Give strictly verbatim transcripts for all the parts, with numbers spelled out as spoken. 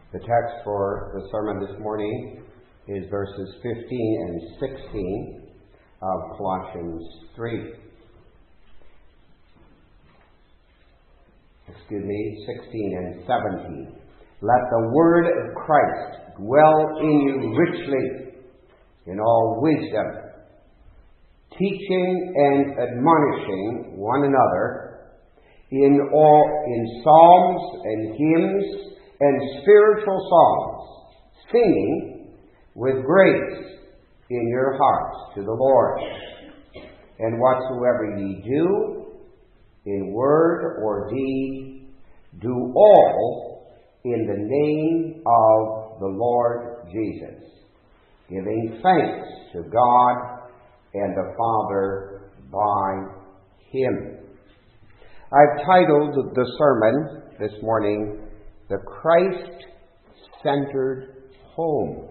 The text for the sermon this morning is verses fifteen and sixteen of Colossians three. Excuse me, sixteen and seventeen. Let the word of Christ dwell in you richly in all wisdom, teaching and admonishing one another in all in psalms and hymns and spiritual songs, singing with grace in your hearts to the Lord. And whatsoever ye do, in word or deed, do all in the name of the Lord Jesus, giving thanks to God and the Father by Him. I've titled the sermon this morning, The Christ-Centered Home.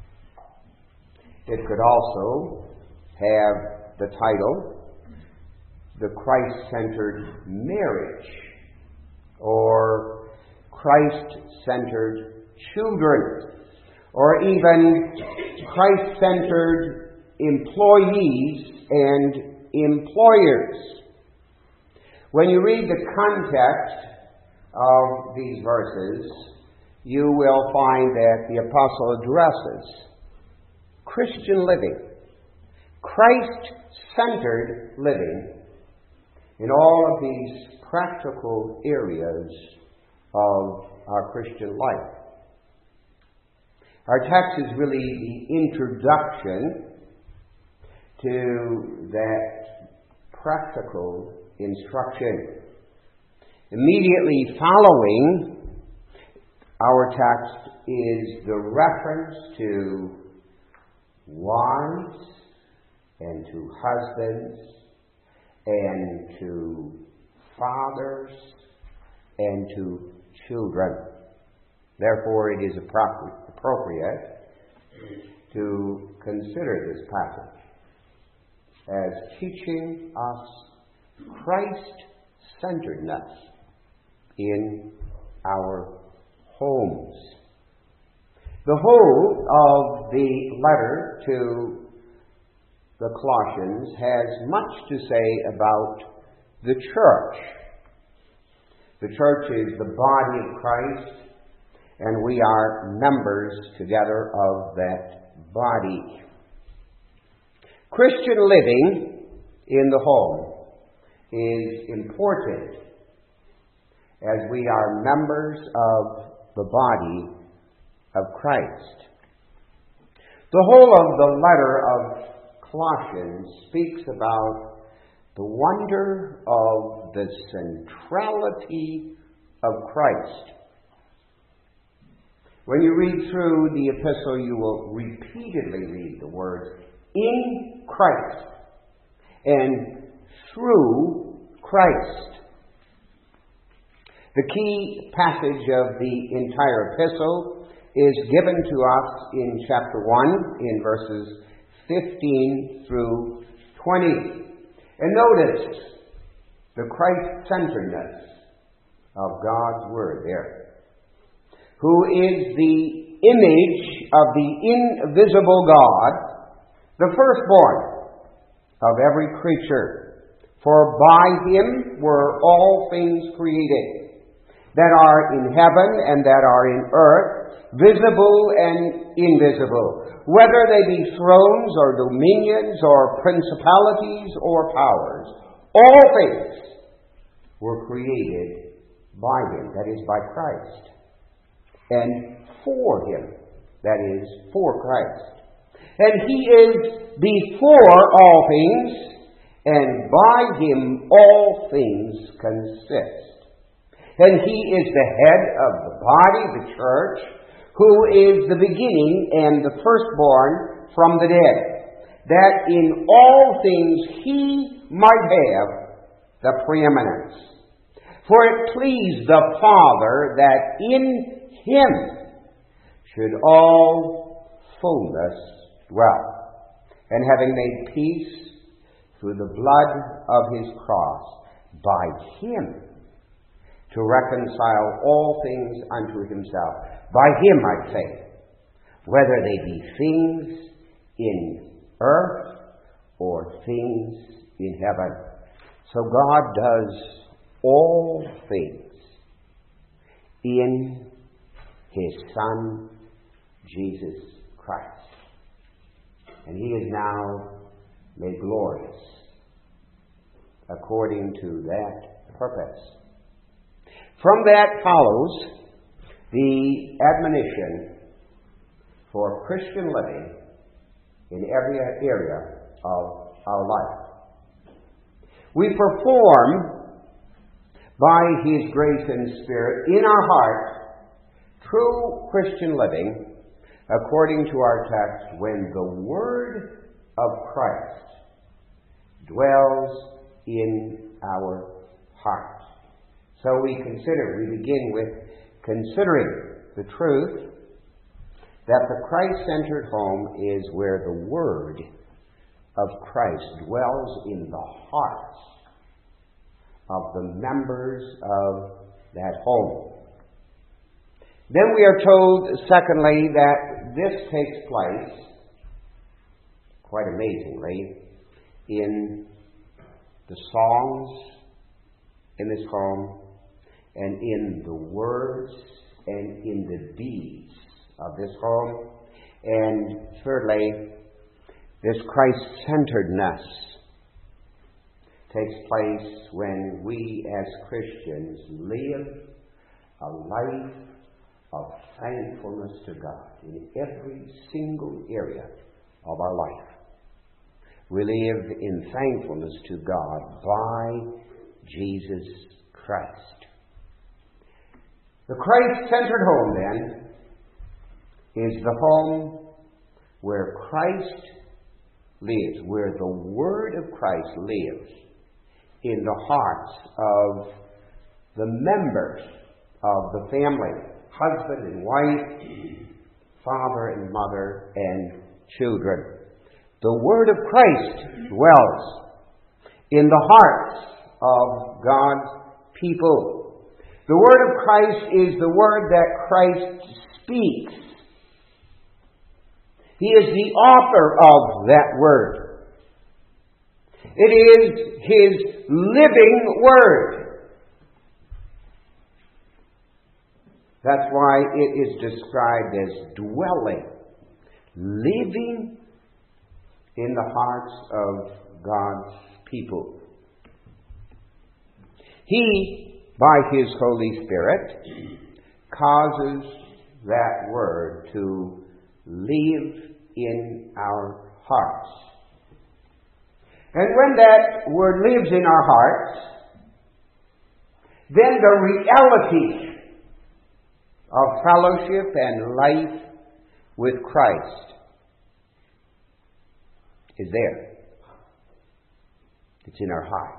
It could also have the title, The Christ-Centered Marriage, or Christ-Centered Children, or even Christ-Centered Employees and Employers. When you read the context of these verses, you will find that the apostle addresses Christian living, Christ-centered living in all of these practical areas of our Christian life. Our text is really the introduction to that practical instruction. Immediately following our text is the reference to wives and to husbands and to fathers and to children. Therefore, it is appropriate to consider this passage as teaching us Christ-centeredness in our homes. The whole of the letter to the Colossians has much to say about the church. The church is the body of Christ, and we are members together of that body. Christian living in the home is important as we are members of the body of Christ. The whole of the letter of Colossians speaks about the wonder of the centrality of Christ. When you read through the epistle, you will repeatedly read the words, in Christ and through Christ. The key passage of the entire epistle is given to us in chapter one, in verses fifteen through twenty. And notice the Christ-centeredness of God's Word there. Who is the image of the invisible God, the firstborn of every creature. For by Him were all things created, that are in heaven and that are in earth, visible and invisible, whether they be thrones or dominions or principalities or powers. All things were created by Him, that is, by Christ, and for Him, that is, for Christ. And He is before all things, and by Him all things consist. And He is the head of the body, the church, who is the beginning and the firstborn from the dead, that in all things He might have the preeminence. For it pleased the Father that in Him should all fullness dwell, and having made peace through the blood of His cross, by Him to reconcile all things unto himself. By him, I say, whether they be things in earth or things in heaven. So God does all things in his Son, Jesus Christ. And he is now made glorious according to that purpose. From that follows the admonition for Christian living in every area of our life. We perform by his grace and Spirit in our heart true Christian living according to our text when the Word of Christ dwells in our hearts. So we consider, we begin with considering the truth that the Christ-centered home is where the Word of Christ dwells in the hearts of the members of that home. Then we are told, secondly, that this takes place, quite amazingly, in the songs in this home, and in the words and in the deeds of this home. And thirdly, this Christ-centeredness takes place when we as Christians live a life of thankfulness to God in every single area of our life. We live in thankfulness to God by Jesus Christ. The Christ-centered home, then, is the home where Christ lives, where the Word of Christ lives in the hearts of the members of the family, husband and wife, father and mother, and children. The Word of Christ dwells in the hearts of God's people. The Word of Christ is the Word that Christ speaks. He is the author of that Word. It is His living Word. That's why it is described as dwelling, living in the hearts of God's people. He, by His Holy Spirit, causes that Word to live in our hearts. And when that Word lives in our hearts, then the reality of fellowship and life with Christ is there. It's in our heart.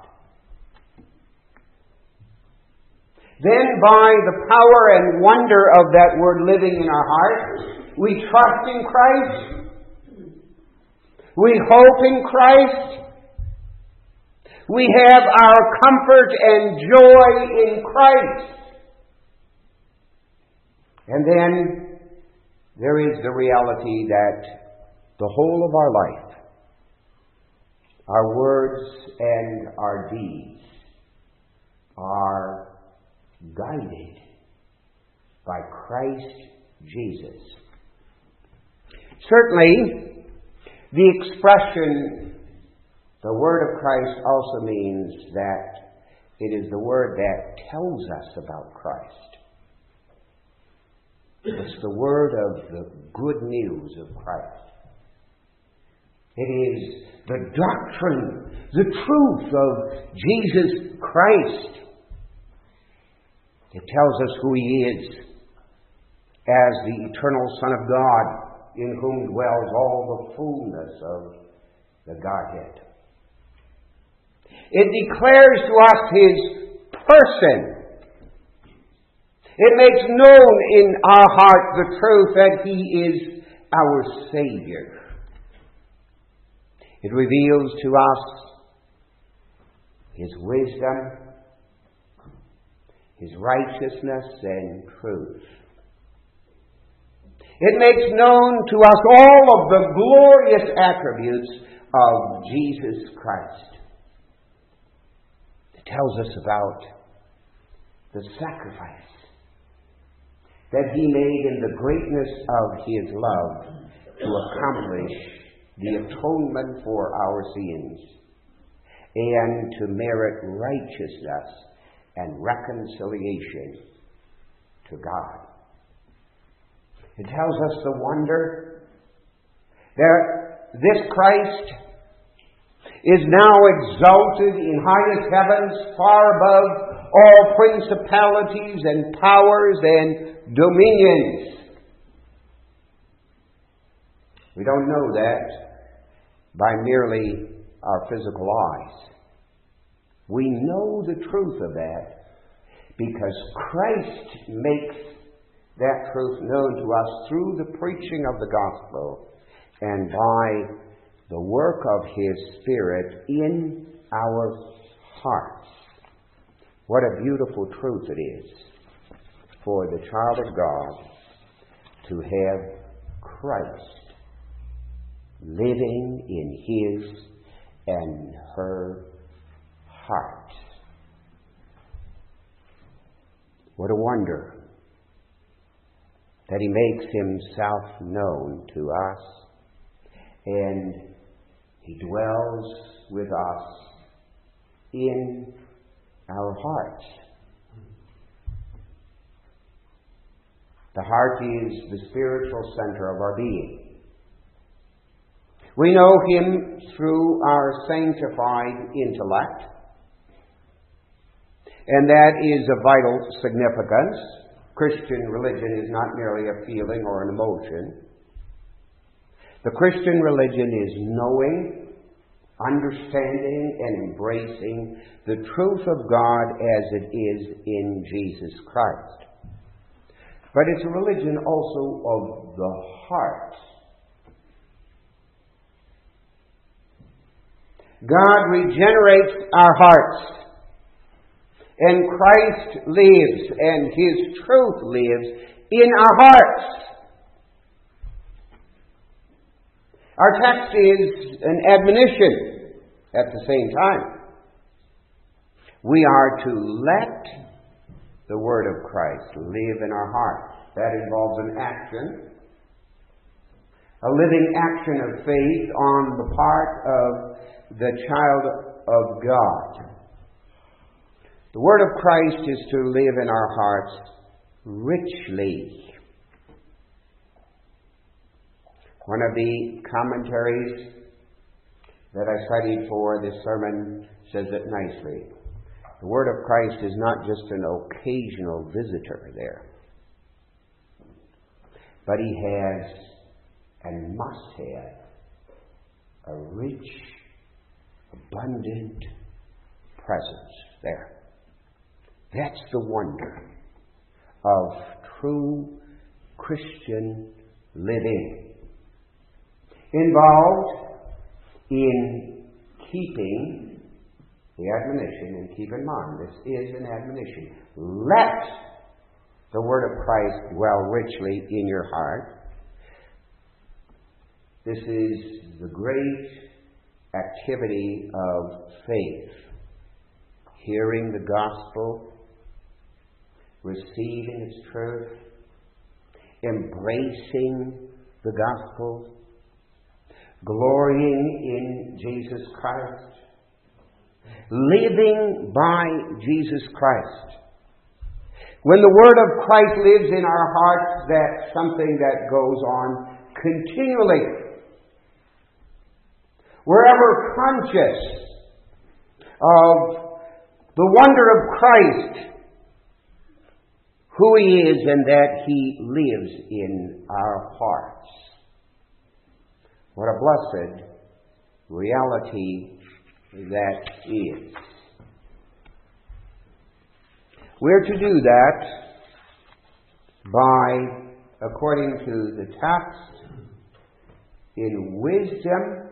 Then by the power and wonder of that Word living in our heart, we trust in Christ. We hope in Christ. We have our comfort and joy in Christ. And then there is the reality that the whole of our life, our words and our deeds, are guided by Christ Jesus. Certainly, the expression, the Word of Christ, also means that it is the Word that tells us about Christ. It's the word of the good news of Christ. It is the doctrine, the truth of Jesus Christ. It tells us who He is as the eternal Son of God, in whom dwells all the fullness of the Godhead. It declares to us His person. It makes known in our heart the truth that He is our Savior. It reveals to us His wisdom, His righteousness and truth. It makes known to us all of the glorious attributes of Jesus Christ. It tells us about the sacrifice that He made in the greatness of His love to accomplish the atonement for our sins and to merit righteousness and reconciliation to God. It tells us the wonder that this Christ is now exalted in highest heavens, far above all principalities and powers and dominions. We don't know that by merely our physical eyes. We know the truth of that because Christ makes that truth known to us through the preaching of the gospel and by the work of His Spirit in our hearts. What a beautiful truth it is for the child of God to have Christ living in his and her heart. What a wonder that He makes Himself known to us and He dwells with us in our hearts. The heart is the spiritual center of our being. We know Him through our sanctified intellect, and that is of vital significance. Christian religion is not merely a feeling or an emotion. The Christian religion is knowing, understanding, and embracing the truth of God as it is in Jesus Christ. But it's a religion also of the heart. God regenerates our hearts, and Christ lives, and His truth lives in our hearts. Our text is an admonition at the same time. We are to let the Word of Christ live in our hearts. That involves an action, a living action of faith on the part of the child of God. The Word of Christ is to live in our hearts richly. One of the commentaries that I studied for this sermon says it nicely. The Word of Christ is not just an occasional visitor there, but He has and must have a rich, abundant presence there. That's the wonder of true Christian living, involved in keeping the admonition, and keep in mind, this is an admonition. Let the Word of Christ dwell richly in your heart. This is the great activity of faith. Hearing the gospel, receiving its truth, embracing the gospel, glorying in Jesus Christ, living by Jesus Christ. When the Word of Christ lives in our hearts, that's something that goes on continually. We're ever conscious of the wonder of Christ, who He is, and that He lives in our hearts. What a blessed reality that is. We're to do that by, according to the text, in wisdom,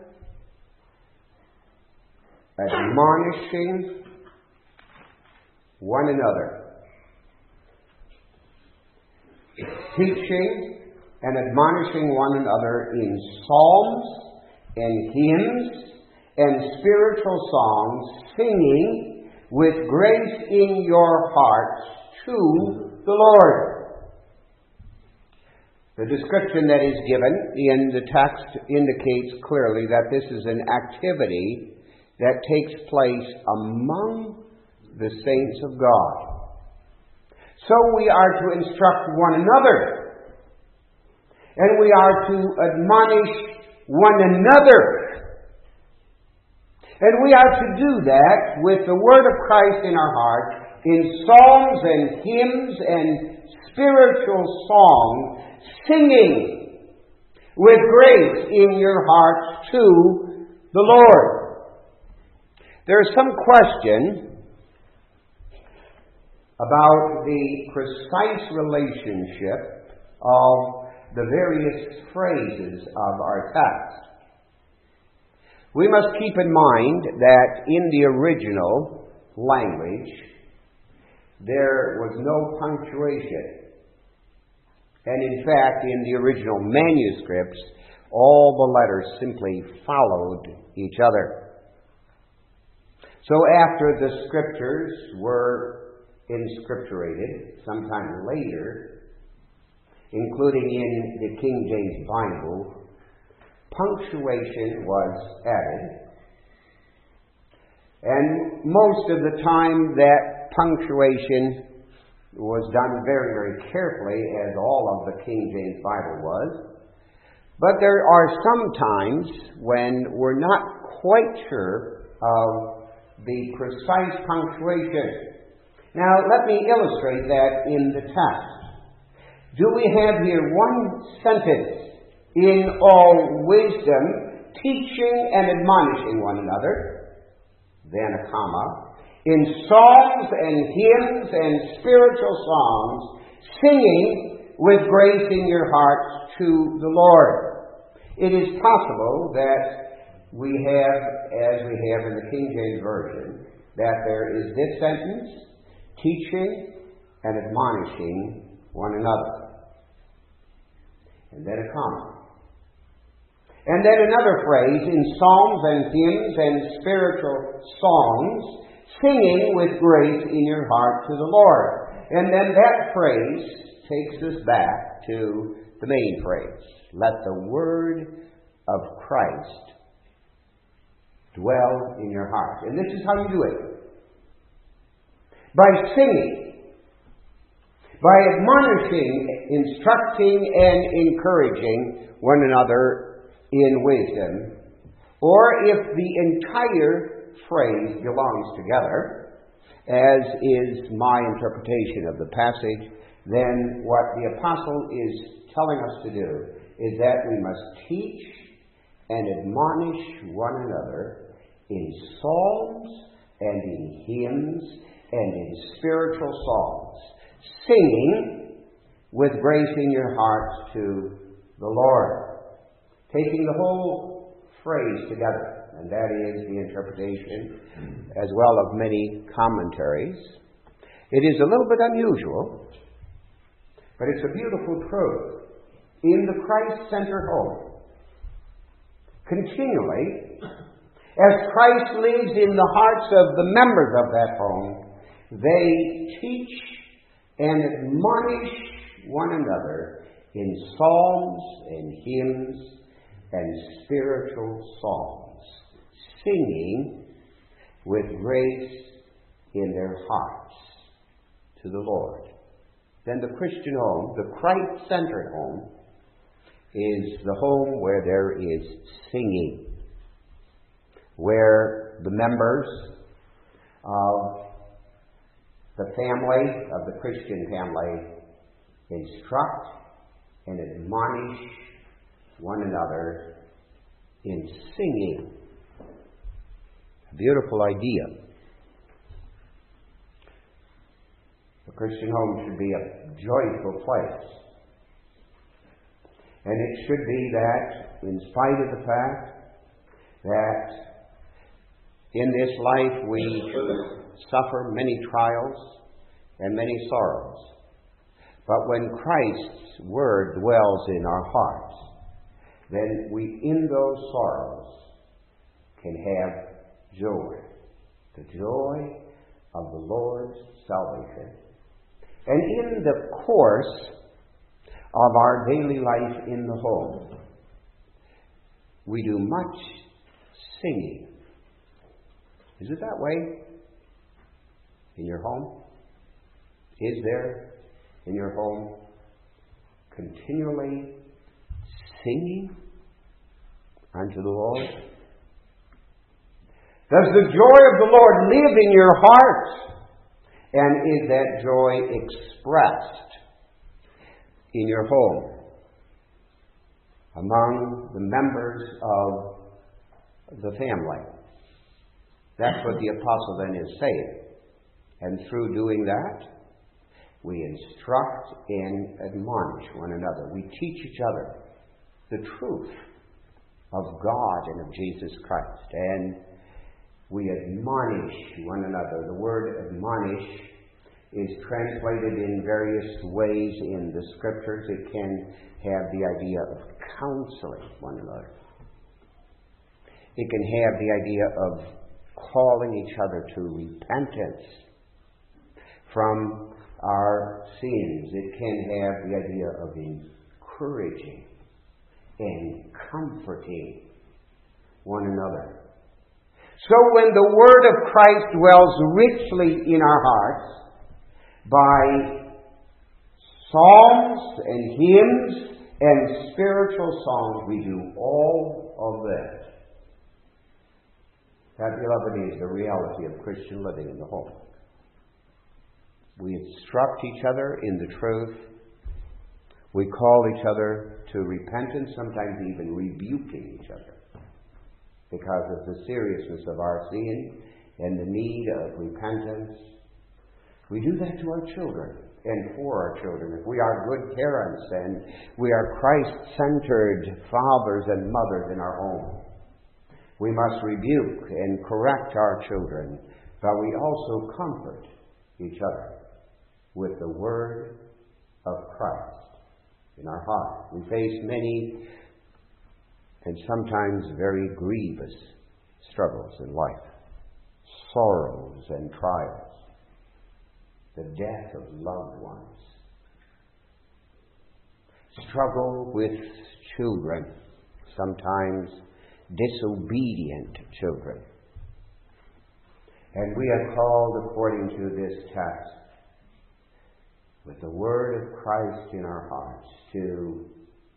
admonishing one another teaching and admonishing one another in psalms and hymns and spiritual songs, singing with grace in your hearts to the Lord. The description that is given in the text indicates clearly that this is an activity that takes place among the saints of God. So we are to instruct one another, and we are to admonish one another. And we are to do that with the Word of Christ in our heart, in psalms and hymns and spiritual songs, singing with grace in your hearts to the Lord. There is some question about the precise relationship of the various phrases of our text. We must keep in mind that in the original language, there was no punctuation. And in fact, in the original manuscripts, all the letters simply followed each other. So after the scriptures were inscripturated, sometime later, including in the King James Bible, punctuation was added. And most of the time that punctuation was done very, very carefully, as all of the King James Bible was. But there are some times when we're not quite sure of the precise punctuation. Now, let me illustrate that in the text. Do we have here one sentence, in all wisdom, teaching and admonishing one another, then a comma, in psalms and hymns and spiritual songs, singing with grace in your hearts to the Lord. It is possible that we have, as we have in the King James Version, that there is this sentence, teaching and admonishing one another. And then a comma. And then another phrase, in psalms and hymns and spiritual songs, singing with grace in your heart to the Lord. And then that phrase takes us back to the main phrase. Let the word of Christ dwell in your heart. And this is how you do it. By singing, by admonishing, instructing, and encouraging one another in wisdom, or if the entire phrase belongs together, as is my interpretation of the passage, then what the apostle is telling us to do is that we must teach and admonish one another in psalms and in hymns and in spiritual songs, singing with grace in your hearts to the Lord. Taking the whole phrase together. And that is the interpretation, as well of many commentaries. It is a little bit unusual, but it's a beautiful truth. In the Christ-centered home, continually, as Christ lives in the hearts of the members of that home, they teach and admonish one another in psalms and hymns and spiritual songs, singing with grace in their hearts to the Lord. Then the Christian home, the Christ-centered home, is the home where there is singing, where the members of the family, of the Christian family, instruct and admonish one another in singing. A beautiful idea. The Christian home should be a joyful place. And it should be that, in spite of the fact that in this life we suffer many trials and many sorrows, But when Christ's Word dwells in our hearts, then we, in those sorrows, can have joy. The joy of the Lord's salvation. And in the course of our daily life in the home, we do much singing. Is it that way in your home? Is there in your home continually singing unto the Lord? Does the joy of the Lord live in your heart? And is that joy expressed in your home among the members of the family? That's what the apostle then is saying. And through doing that, we instruct and admonish one another. We teach each other the truth of God and of Jesus Christ. And we admonish one another. The word admonish is translated in various ways in the Scriptures. It can have the idea of counseling one another. It can have the idea of calling each other to repentance from our sins. It can have the idea of encouraging and comforting one another. So when the Word of Christ dwells richly in our hearts, by psalms and hymns and spiritual songs, we do all of that. That, beloved, is the reality of Christian living in the home. We instruct each other in the truth. We call each other to repentance, sometimes even rebuking each other because of the seriousness of our sin and the need of repentance. We do that to our children and for our children. If we are good parents and we are Christ-centered fathers and mothers in our home, we must rebuke and correct our children, but we also comfort each other with the Word of Christ in our heart. We face many and sometimes very grievous struggles in life, sorrows and trials, the death of loved ones, struggle with children, sometimes disobedient children. And we are called, according to this text, with the Word of Christ in our hearts, to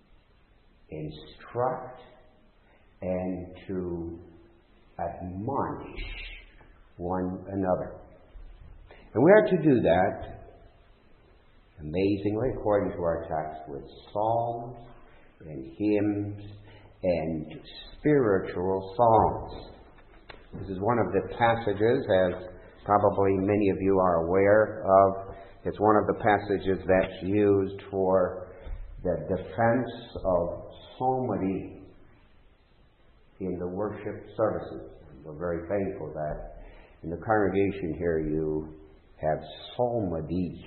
instruct and to admonish one another. And we are to do that, amazingly, according to our text, with psalms and hymns and spiritual songs. This is one of the passages, as probably many of you are aware of. It's one of the passages that's used for the defense of psalmody in the worship services. We're very thankful that in the congregation here you have psalmody.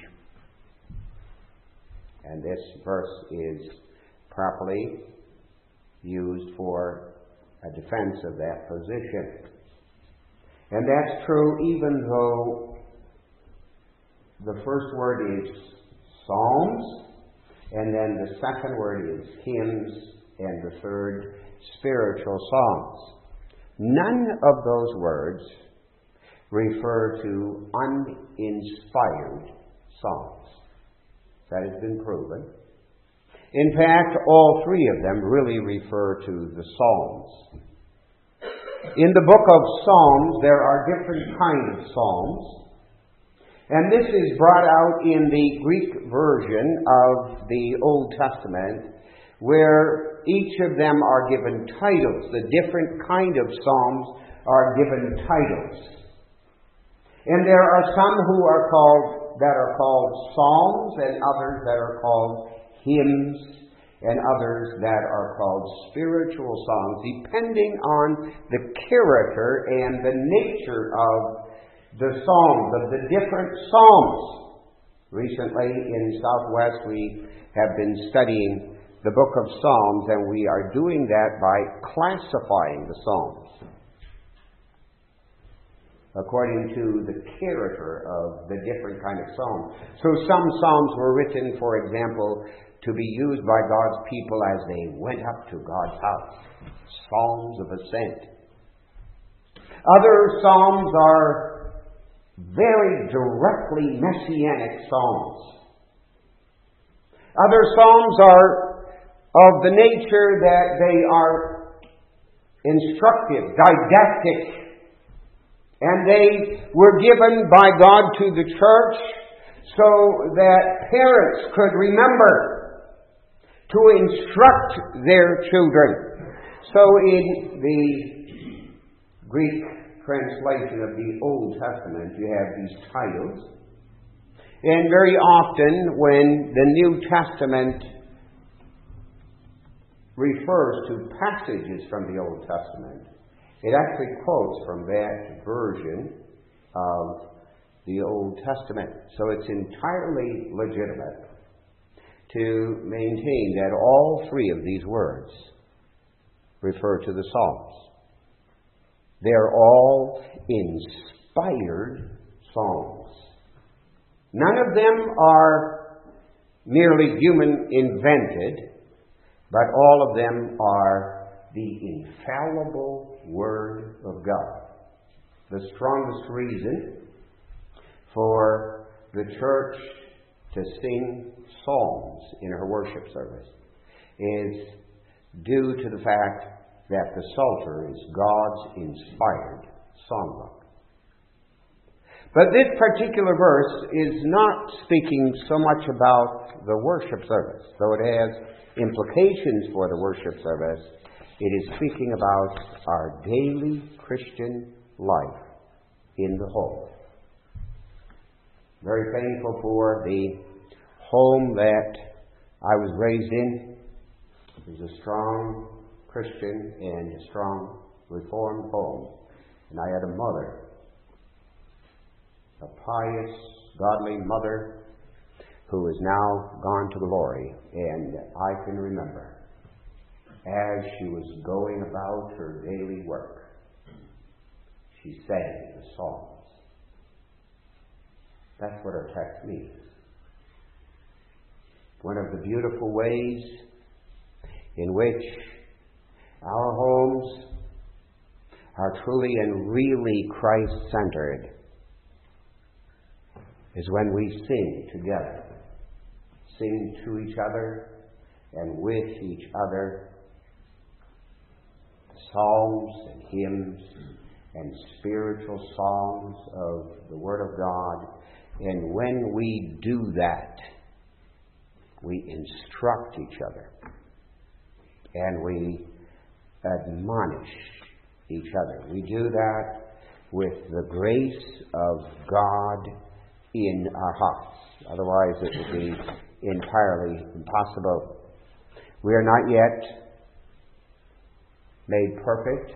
And this verse is properly used for a defense of that position. And that's true even though the first word is psalms, and then the second word is hymns, and the third spiritual songs. None of those words refer to uninspired songs. That has been proven. In fact, all three of them really refer to the Psalms. In the book of Psalms, there are different kinds of psalms. And this is brought out in the Greek version of the Old Testament, where each of them are given titles. The different kind of psalms are given titles. And there are some who are called that are called psalms, and others that are called hymns, and others that are called spiritual songs, depending on the character and the nature of the psalms, of the different psalms. Recently in Southwest we have been studying the book of Psalms, and we are doing that by classifying the Psalms according to the character of the different kind of psalms. So some psalms were written, for example, to be used by God's people as they went up to God's house. Psalms of ascent. Other psalms are very directly messianic psalms. Other psalms are of the nature that they are instructive, didactic, and they were given by God to the church so that parents could remember to instruct their children. So in the Greek translation of the Old Testament, you have these titles. And very often when the New Testament refers to passages from the Old Testament, it actually quotes from that version of the Old Testament. So it's entirely legitimate to maintain that all three of these words refer to the Psalms. They're all inspired songs. None of them are merely human invented, but all of them are the infallible Word of God. The strongest reason for the church to sing psalms in her worship service is due to the fact that the Psalter is God's inspired songbook. But this particular verse is not speaking so much about the worship service, though it has implications for the worship service. It is speaking about our daily Christian life in the home. Very thankful for the home that I was raised in. It was a strong Christian and a strong Reformed home. And I had a mother, a pious, godly mother who is now gone to glory. And I can remember, as she was going about her daily work, she sang the Psalms. That's what our text means. One of the beautiful ways in which our homes are truly and really Christ-centered is when we sing together. Sing to each other and with each other psalms and hymns and spiritual songs of the Word of God. And when we do that, we instruct each other and we admonish each other. We do that with the grace of God in our hearts. Otherwise it would be entirely impossible. We are not yet made perfect,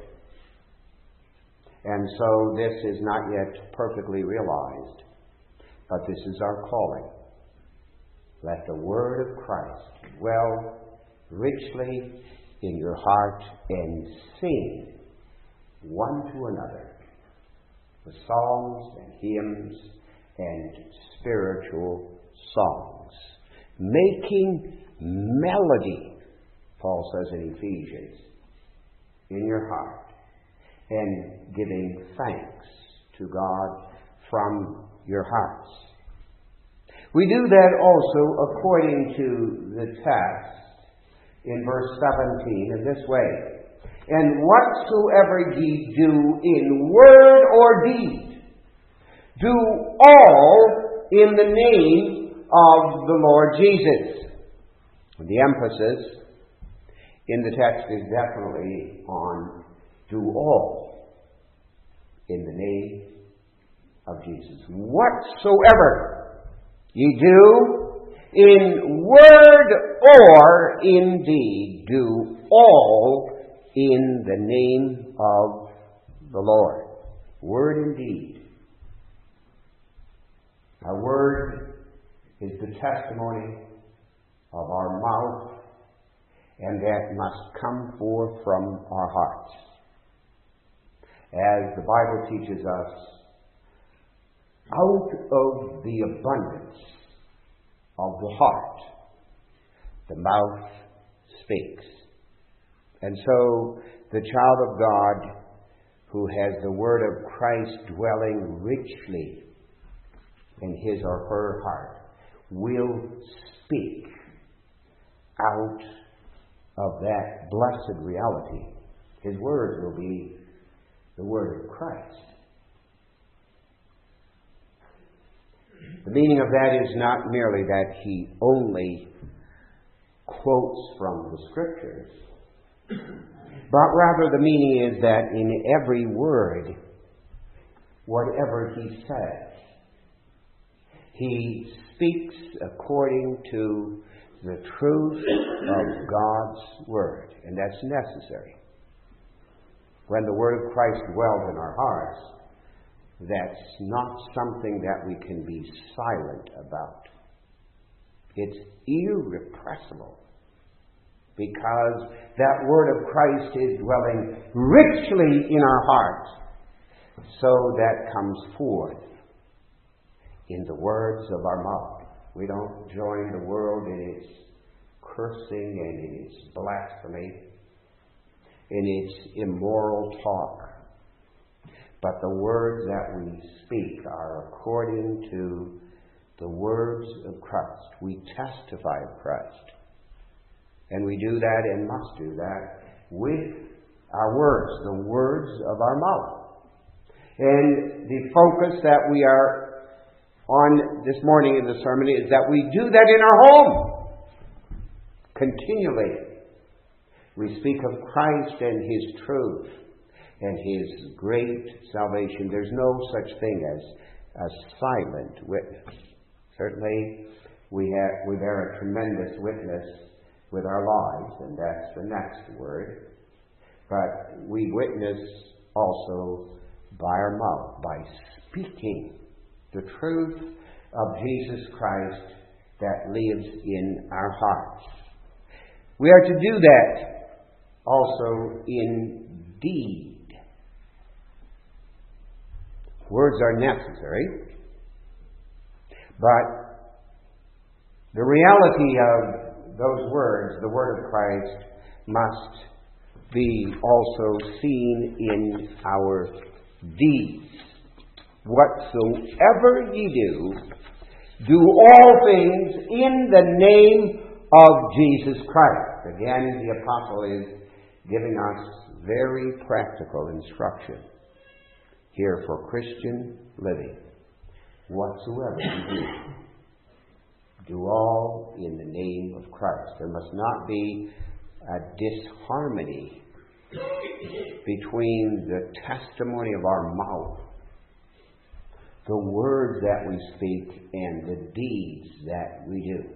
and so this is not yet perfectly realized, but this is our calling. Let the Word of Christ dwell richly in your heart, and sing one to another the psalms and hymns and spiritual songs, making melody, Paul says in Ephesians, in your heart, and giving thanks to God from your hearts. We do that also according to the text in verse seventeen in this way. And whatsoever ye do in word or deed, do all in the name of the Lord Jesus. The emphasis in the text is definitely on do all in the name of Jesus. Whatsoever ye do in word or in deed, do all in the name of the Lord. Word and deed. Our word is the testimony of our mouth, and that must come forth from our hearts. As the Bible teaches us, out of the abundance of the heart, the mouth speaks. And so the child of God who has the word of Christ dwelling richly in his or her heart will speak out of that blessed reality. His words will be the word of Christ. The meaning of that is not merely that he only quotes from the Scriptures, but rather the meaning is that in every word, whatever he says, he speaks according to the truth of God's Word. And that's necessary. When the Word of Christ dwells in our hearts, that's not something that we can be silent about. It's irrepressible, because that Word of Christ is dwelling richly in our hearts. So that comes forth in the words of our mouth. We don't join the world in its cursing and in its blasphemy, in its immoral talk. But the words that we speak are according to the words of Christ. We testify of Christ. And we do that and must do that with our words, the words of our mouth. And the focus that we are on this morning in the sermon is that we do that in our home continually. We speak of Christ and His truth and His great salvation. There's no such thing as a silent witness. Certainly, we have we bear a tremendous witness with our lives, and that's the next word. But we witness also by our mouth, by speaking the truth of Jesus Christ that lives in our hearts. We are to do that also in deed. Words are necessary, but the reality of those words, the Word of Christ, must be also seen in our deeds. Whatsoever ye do, do all things in the name of Jesus Christ. Again, the apostle is giving us very practical instruction here for Christian living. Whatsoever you do, do all in the name of Christ. There must not be a disharmony between the testimony of our mouth, the words that we speak, and the deeds that we do.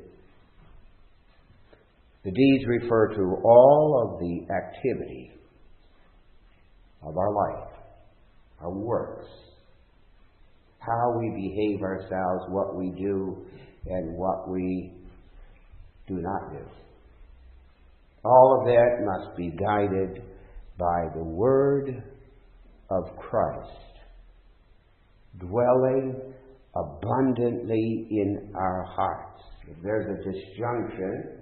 The deeds refer to all of the activity of our life, our works, how we behave ourselves, what we do, and what we do not do. All of that must be guided by the Word of Christ, dwelling abundantly in our hearts. If there's a disjunction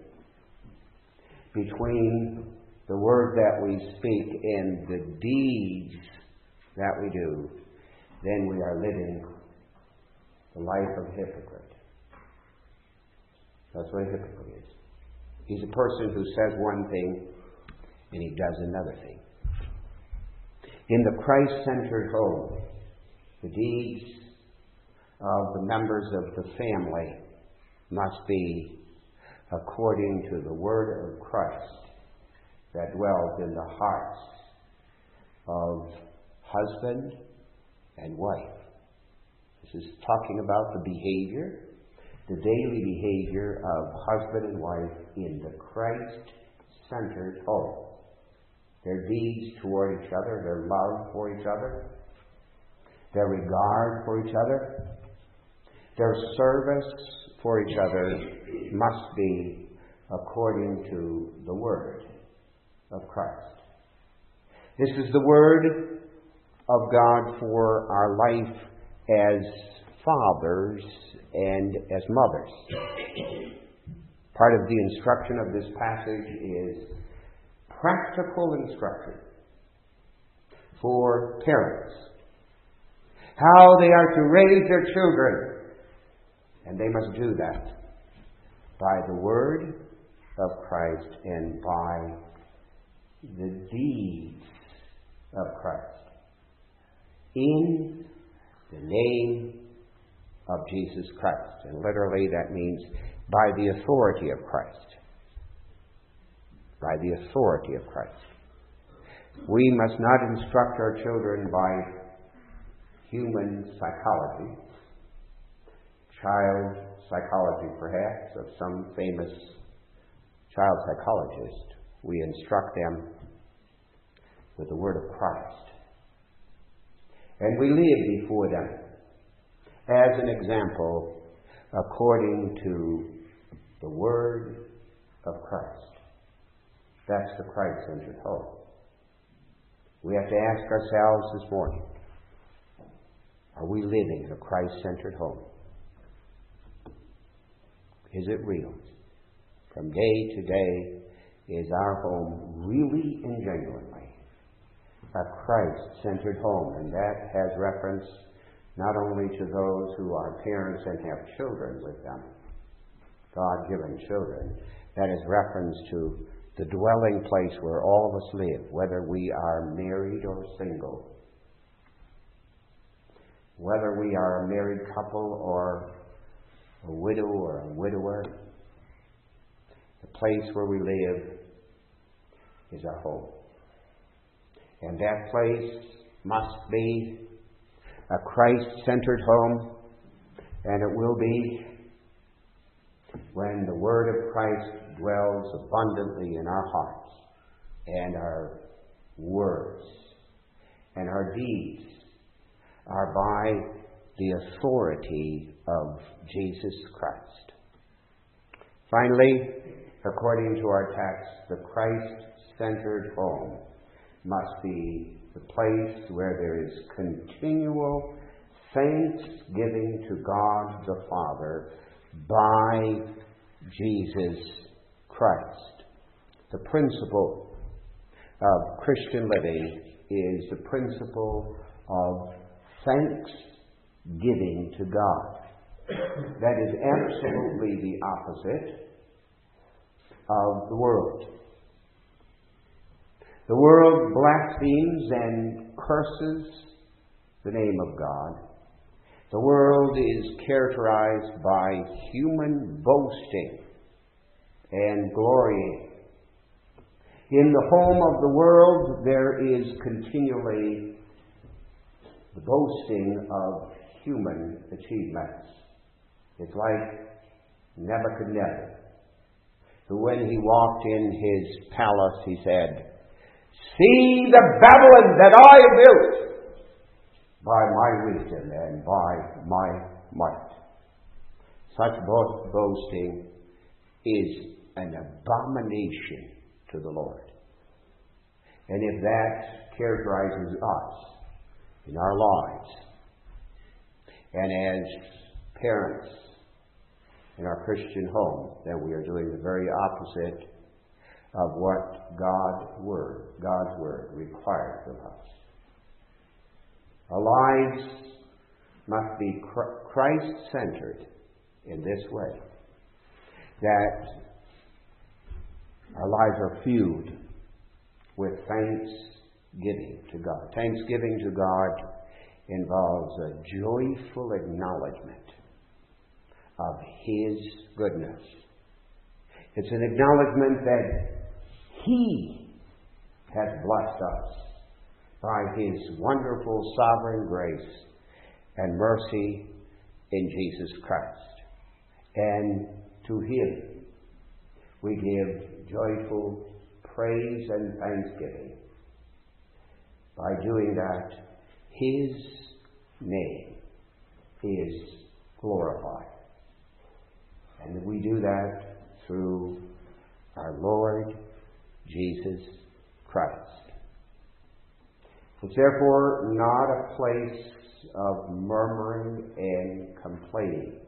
between the word that we speak and the deeds that we do, then we are living the life of a hypocrite. That's what a hypocrite is. He's a person who says one thing and he does another thing. In the Christ-centered home, the deeds of the members of the family must be according to the Word of Christ that dwells in the hearts of husband and wife. This is talking about the behavior, the daily behavior of husband and wife in the Christ-centered home. Their deeds toward each other, their love for each other, their regard for each other, their service for each other must be according to the Word of Christ. This is the Word of God for our life as fathers and as mothers. Part of the instruction of this passage is practical instruction for parents. How they are to raise their children. And they must do that by the Word of Christ and by the deeds of Christ. In the name of Jesus Christ. And literally that means by the authority of Christ. By the authority of Christ. We must not instruct our children by human psychology, child psychology perhaps, of some famous child psychologist. We instruct them with the Word of Christ. And we live before them as an example according to the Word of Christ. That's the Christ-centered home. We have to ask ourselves this morning, are we living in a Christ-centered home? Is it real? From day to day, is our home really and genuinely a Christ-centered home? And that has reference not only to those who are parents and have children with them, God-given children, that is reference to the dwelling place where all of us live, whether we are married or single, whether we are a married couple or a widow or a widower. The place where we live is our home. And that place must be a Christ-centered home, and it will be when the Word of Christ dwells abundantly in our hearts, and our words and our deeds are by the authority of Jesus Christ. Finally, according to our text, the Christ-centered home must be the place where there is continual thanksgiving to God the Father by Jesus Christ. The principle of Christian living is the principle of thanksgiving to God. That is absolutely the opposite of the world. The world blasphemes and curses the name of God. The world is characterized by human boasting and glorying. In the home of the world, there is continually the boasting of human achievements. It's like Nebuchadnezzar, who when he walked in his palace, he said, "See the Babylon that I have built by my wisdom and by my might." Such bo- boasting is an abomination to the Lord. And if that characterizes us in our lives, and as parents in our Christian home, then we are doing the very opposite of what God's Word, God's Word requires of us. Our lives must be Christ-centered in this way, that our lives are filled with thanksgiving to God. Thanksgiving to God involves a joyful acknowledgement of His goodness. It's an acknowledgement that He has blessed us by His wonderful sovereign grace and mercy in Jesus Christ. And to Him we give joyful praise and thanksgiving. By doing that, His name is glorified. And we do that through our Lord Jesus Christ. It's therefore not a place of murmuring and complaining.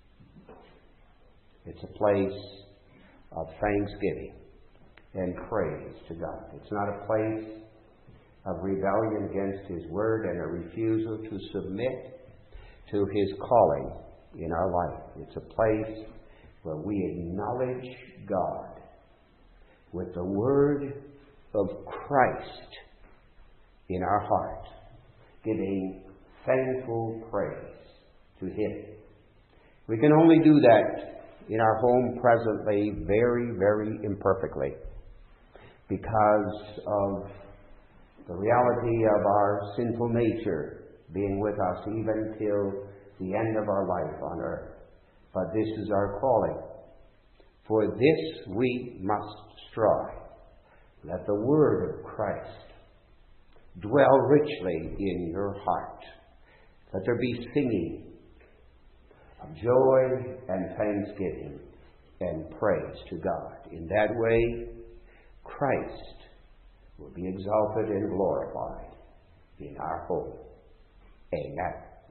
It's a place of thanksgiving and praise to God. It's not a place of rebellion against His Word and a refusal to submit to His calling in our life. It's a place where we acknowledge God with the Word of Christ in our heart, giving thankful praise to Him. We can only do that in our home presently very, very imperfectly because of the reality of our sinful nature being with us even till the end of our life on earth. But this is our calling. For this we must strive. Let the Word of Christ dwell richly in your heart. Let there be singing of joy and thanksgiving and praise to God. In that way, Christ will be exalted and glorified in our home. Amen.